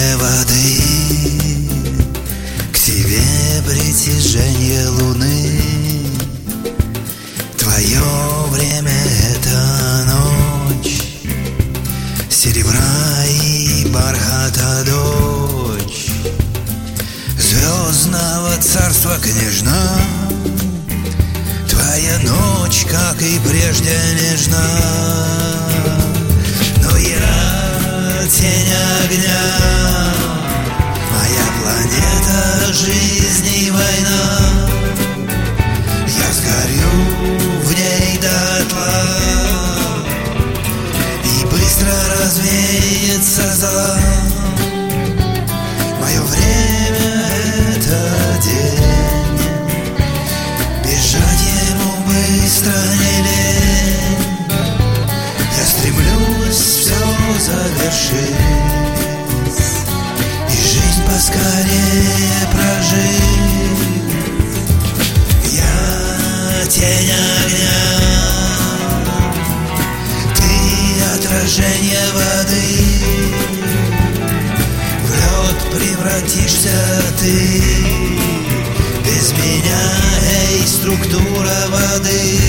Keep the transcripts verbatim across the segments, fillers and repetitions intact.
отражение воды, к тебе притяжение луны. Твое время — это ночь, серебра и бархата дочь звездного царства княжна. Твоя ночь, как и прежде, нежна. Но я тень огня, моя планета жизни и война. Я сгорю в ней дотла, и быстро развеется зла. Мое время — это день, бежать ему быстро не лень. Я стремлюсь все завершить и жизнь поскорее прожить. Я тень огня, ты отражение воды. В лед превратишься ты без меня, эй, структура воды.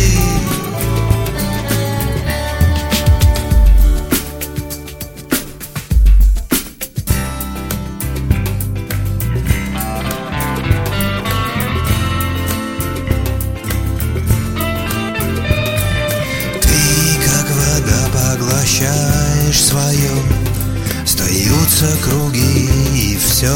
Поглощаешь свое, остаются круги и все.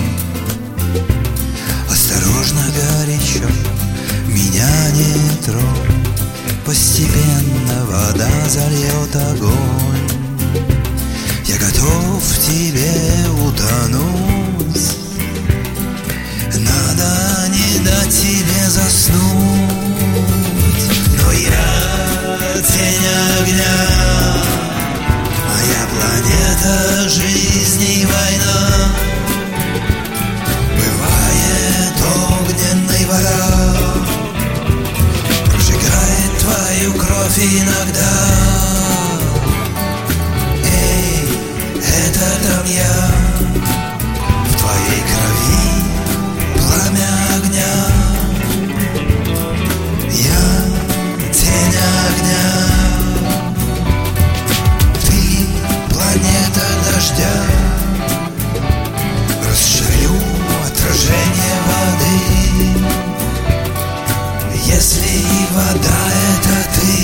Осторожно, горячо, меня не трогай. Постепенно вода зальет огонь. Я готов в тебе утонуть. Надо не дать тебе заснуть. Но я тень огня, моя планета жизни и война. Бывает огненной вода, прожигает твою кровь иногда. Эй, это там я, в твоей крови пламя огня. Я тень огня, дождя, расширю отражение воды. Если вода — это ты,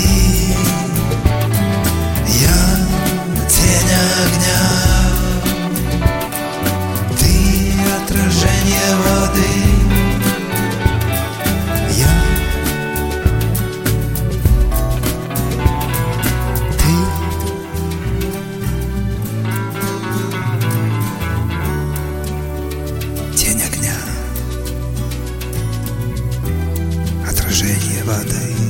я тень огня, ты отражение воды. Я отражение воды.